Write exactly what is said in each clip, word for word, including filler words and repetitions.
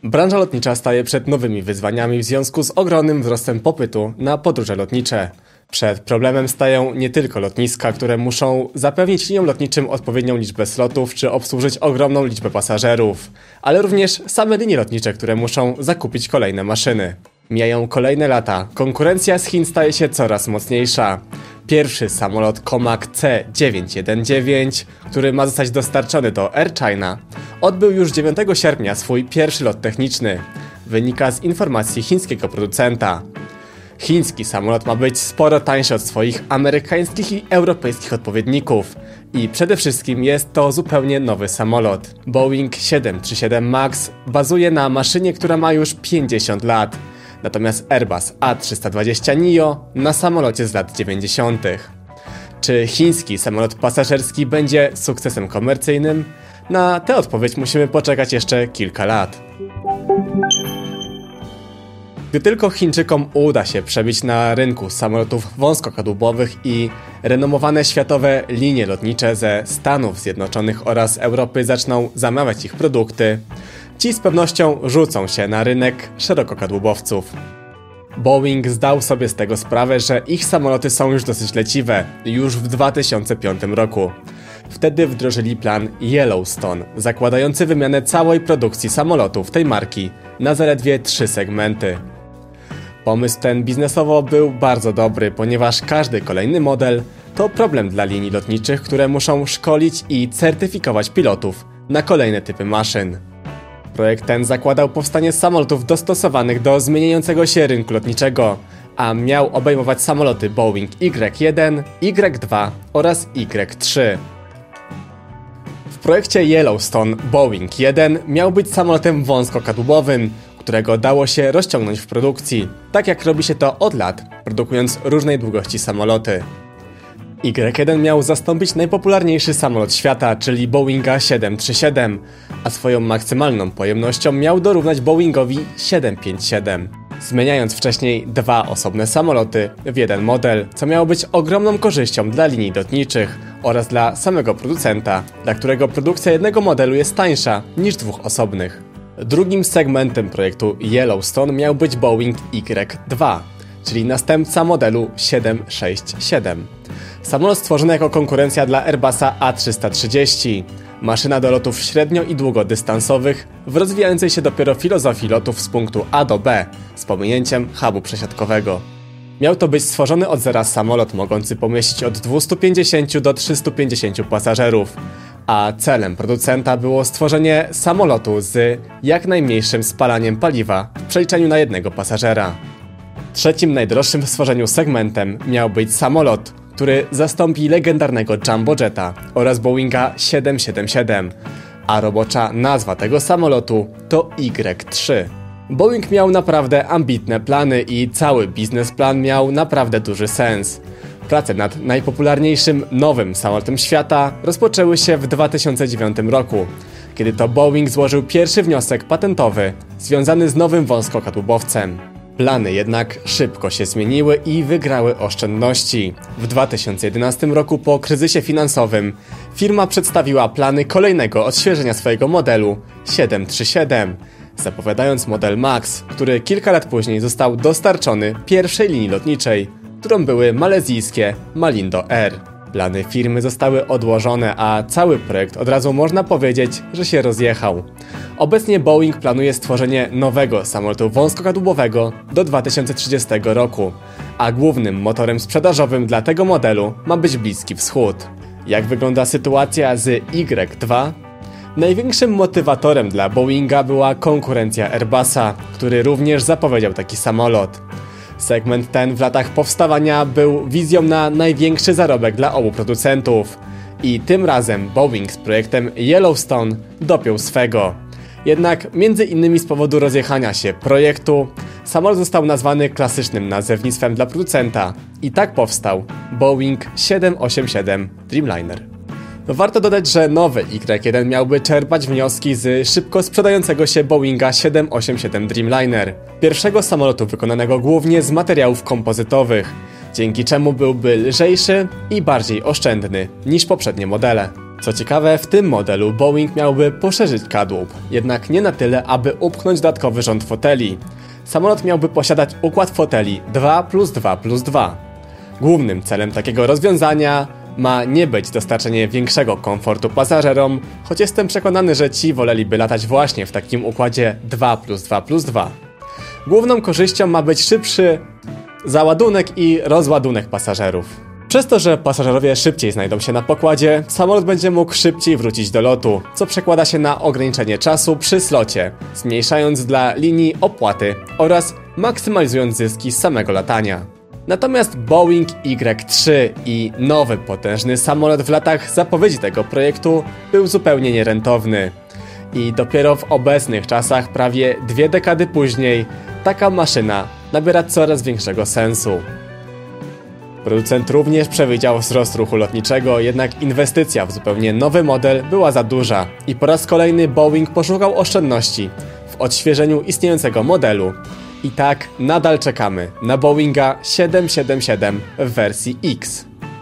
Branża lotnicza staje przed nowymi wyzwaniami w związku z ogromnym wzrostem popytu na podróże lotnicze. Przed problemem stają nie tylko lotniska, które muszą zapewnić liniom lotniczym odpowiednią liczbę slotów czy obsłużyć ogromną liczbę pasażerów, ale również same linie lotnicze, które muszą zakupić kolejne maszyny. Mijają kolejne lata, konkurencja z Chin staje się coraz mocniejsza. Pierwszy samolot Comac C dziewięćset jedenaście, który ma zostać dostarczony do Air China, odbył już dziewiątego sierpnia swój pierwszy lot techniczny. Wynika z informacji chińskiego producenta. Chiński samolot ma być sporo tańszy od swoich amerykańskich i europejskich odpowiedników. I przede wszystkim jest to zupełnie nowy samolot. Boeing siedem trzy siedem MAX bazuje na maszynie, która ma już pięćdziesiąt lat. Natomiast Airbus A trzysta dwadzieścia neo na samolocie z lat dziewięćdziesiątych. Czy chiński samolot pasażerski będzie sukcesem komercyjnym? Na tę odpowiedź musimy poczekać jeszcze kilka lat. Gdy tylko Chińczykom uda się przebić na rynku samolotów wąskokadłubowych i renomowane światowe linie lotnicze ze Stanów Zjednoczonych oraz Europy zaczną zamawiać ich produkty, ci z pewnością rzucą się na rynek szerokokadłubowców. Boeing zdał sobie z tego sprawę, że ich samoloty są już dosyć leciwe, już w dwa tysiące piątym roku. Wtedy wdrożyli plan Yellowstone, zakładający wymianę całej produkcji samolotów tej marki na zaledwie trzy segmenty. Pomysł ten biznesowo był bardzo dobry, ponieważ każdy kolejny model to problem dla linii lotniczych, które muszą szkolić i certyfikować pilotów na kolejne typy maszyn. Projekt ten zakładał powstanie samolotów dostosowanych do zmieniającego się rynku lotniczego, a miał obejmować samoloty Boeing Y jeden, Y dwa oraz Y trzy. W projekcie Yellowstone Boeing jeden miał być samolotem wąskokadłubowym, którego dało się rozciągnąć w produkcji, tak jak robi się to od lat, produkując różnej długości samoloty. Y jeden miał zastąpić najpopularniejszy samolot świata, czyli Boeinga siedem trzy siedem, a swoją maksymalną pojemnością miał dorównać Boeingowi siedem pięć siedem, zmieniając wcześniej dwa osobne samoloty w jeden model, co miało być ogromną korzyścią dla linii lotniczych oraz dla samego producenta, dla którego produkcja jednego modelu jest tańsza niż dwóch osobnych. Drugim segmentem projektu Yellowstone miał być Boeing Y dwa, czyli następca modelu siedem sześć siedem. Samolot stworzony jako konkurencja dla Airbusa A trzysta trzydzieści, maszyna do lotów średnio- i długodystansowych w rozwijającej się dopiero filozofii lotów z punktu A do B z pominięciem hubu przesiadkowego. Miał to być stworzony od zera samolot mogący pomieścić od dwieście pięćdziesiąt do trzystu pięćdziesięciu pasażerów, a celem producenta było stworzenie samolotu z jak najmniejszym spalaniem paliwa w przeliczeniu na jednego pasażera. Trzecim najdroższym w stworzeniu segmentem miał być samolot, który zastąpi legendarnego Jumbo Jetta oraz Boeinga siedem siedem siedem, a robocza nazwa tego samolotu to Y trzy. Boeing miał naprawdę ambitne plany i cały biznesplan miał naprawdę duży sens. Prace nad najpopularniejszym nowym samolotem świata rozpoczęły się w dwa tysiące dziewiątym roku, kiedy to Boeing złożył pierwszy wniosek patentowy związany z nowym wąskokadłubowcem. Plany jednak szybko się zmieniły i wygrały oszczędności. W dwa tysiące jedenastym roku po kryzysie finansowym firma przedstawiła plany kolejnego odświeżenia swojego modelu siedem trzy siedem, zapowiadając model MAX, który kilka lat później został dostarczony pierwszej linii lotniczej, którą były malezyjskie Malindo Air. Plany firmy zostały odłożone, a cały projekt od razu można powiedzieć, że się rozjechał. Obecnie Boeing planuje stworzenie nowego samolotu wąskokadłubowego do dwa tysiące trzydziestego roku, a głównym motorem sprzedażowym dla tego modelu ma być Bliski Wschód. Jak wygląda sytuacja z Y dwa? Największym motywatorem dla Boeinga była konkurencja Airbusa, który również zapowiedział taki samolot. Segment ten w latach powstawania był wizją na największy zarobek dla obu producentów. I tym razem Boeing z projektem Yellowstone dopiął swego. Jednak między innymi z powodu rozjechania się projektu, samolot został nazwany klasycznym nazewnictwem dla producenta i tak powstał Boeing siedem osiem siedem Dreamliner. Warto dodać, że nowy Y jeden miałby czerpać wnioski z szybko sprzedającego się Boeinga siedem osiem siedem Dreamliner, pierwszego samolotu wykonanego głównie z materiałów kompozytowych, dzięki czemu byłby lżejszy i bardziej oszczędny niż poprzednie modele. Co ciekawe, w tym modelu Boeing miałby poszerzyć kadłub, jednak nie na tyle, aby upchnąć dodatkowy rząd foteli. Samolot miałby posiadać układ foteli dwa plus dwa plus dwa. Głównym celem takiego rozwiązania ma nie być dostarczenie większego komfortu pasażerom, choć jestem przekonany, że ci woleliby latać właśnie w takim układzie dwa plus dwa plus dwa. Główną korzyścią ma być szybszy załadunek i rozładunek pasażerów. Przez to, że pasażerowie szybciej znajdą się na pokładzie, samolot będzie mógł szybciej wrócić do lotu, co przekłada się na ograniczenie czasu przy slocie, zmniejszając dla linii opłaty oraz maksymalizując zyski z samego latania. Natomiast Boeing Y trzy i nowy potężny samolot w latach zapowiedzi tego projektu był zupełnie nierentowny. I dopiero w obecnych czasach, prawie dwie dekady później, taka maszyna nabiera coraz większego sensu. Producent również przewidział wzrost ruchu lotniczego, jednak inwestycja w zupełnie nowy model była za duża i po raz kolejny Boeing poszukał oszczędności w odświeżeniu istniejącego modelu. I tak nadal czekamy na Boeinga siedem siedem siedem w wersji X.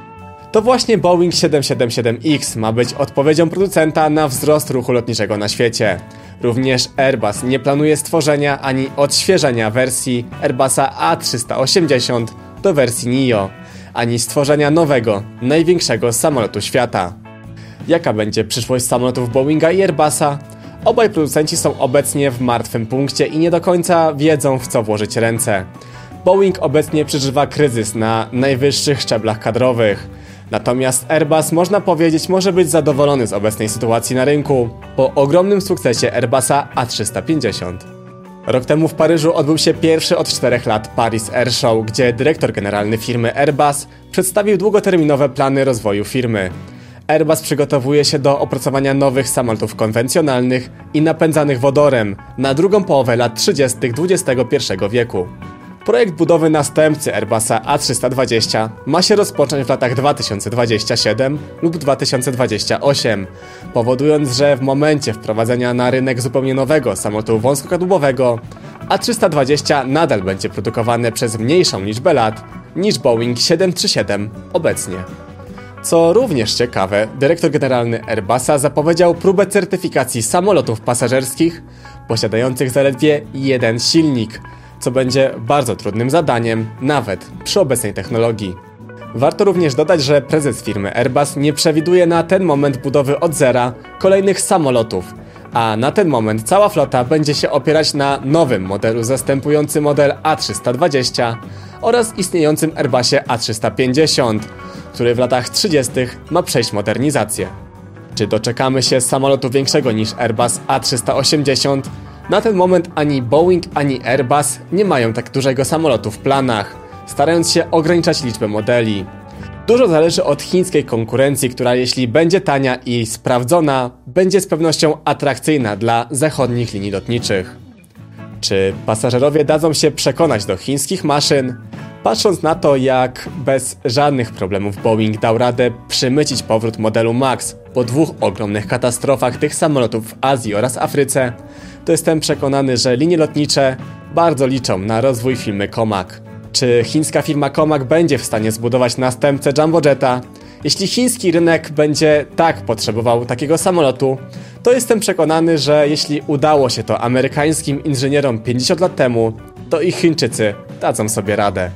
To właśnie Boeing siedem siedem siedem X ma być odpowiedzią producenta na wzrost ruchu lotniczego na świecie. Również Airbus nie planuje stworzenia ani odświeżenia wersji Airbusa A trzysta osiemdziesiąt do wersji Neo, ani stworzenia nowego, największego samolotu świata. Jaka będzie przyszłość samolotów Boeinga i Airbusa? Obaj producenci są obecnie w martwym punkcie i nie do końca wiedzą, w co włożyć ręce. Boeing obecnie przeżywa kryzys na najwyższych szczeblach kadrowych. Natomiast Airbus, można powiedzieć, może być zadowolony z obecnej sytuacji na rynku po ogromnym sukcesie Airbusa A trzysta pięćdziesiąt. Rok temu w Paryżu odbył się pierwszy od czterech lat Paris Air Show, gdzie dyrektor generalny firmy Airbus przedstawił długoterminowe plany rozwoju firmy. Airbus przygotowuje się do opracowania nowych samolotów konwencjonalnych i napędzanych wodorem na drugą połowę lat trzydziestych dwudziestego pierwszego wieku. Projekt budowy następcy Airbusa A trzysta dwadzieścia ma się rozpocząć w latach dwa tysiące dwudziestym siódmym lub dwa tysiące dwudziestym ósmym, powodując, że w momencie wprowadzenia na rynek zupełnie nowego samolotu wąskokadłubowego A trzysta dwadzieścia nadal będzie produkowane przez mniejszą liczbę lat niż Boeing siedem trzy siedem obecnie. Co również ciekawe, dyrektor generalny Airbusa zapowiedział próbę certyfikacji samolotów pasażerskich posiadających zaledwie jeden silnik, co będzie bardzo trudnym zadaniem, nawet przy obecnej technologii. Warto również dodać, że prezes firmy Airbus nie przewiduje na ten moment budowy od zera kolejnych samolotów, a na ten moment cała flota będzie się opierać na nowym modelu zastępującym model A trzysta dwadzieścia oraz istniejącym Airbusie A trzysta pięćdziesiąt, który w latach trzydziestych ma przejść modernizację. Czy doczekamy się samolotu większego niż Airbus A trzysta osiemdziesiąt? Na ten moment ani Boeing, ani Airbus nie mają tak dużego samolotu w planach, starając się ograniczać liczbę modeli. Dużo zależy od chińskiej konkurencji, która jeśli będzie tania i sprawdzona, będzie z pewnością atrakcyjna dla zachodnich linii lotniczych. Czy pasażerowie dadzą się przekonać do chińskich maszyn? Patrząc na to, jak bez żadnych problemów Boeing dał radę przymycić powrót modelu MAX po dwóch ogromnych katastrofach tych samolotów w Azji oraz Afryce, to jestem przekonany, że linie lotnicze bardzo liczą na rozwój firmy Comac. Czy chińska firma Comac będzie w stanie zbudować następcę Jumbo Jetta? Jeśli chiński rynek będzie tak potrzebował takiego samolotu, to jestem przekonany, że jeśli udało się to amerykańskim inżynierom pięćdziesiąt lat temu, to i Chińczycy dadzą sobie radę.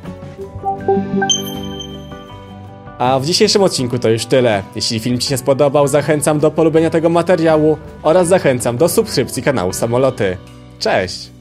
A w dzisiejszym odcinku to już tyle. Jeśli film Ci się spodobał, zachęcam do polubienia tego materiału oraz zachęcam do subskrypcji kanału Samoloty. Cześć!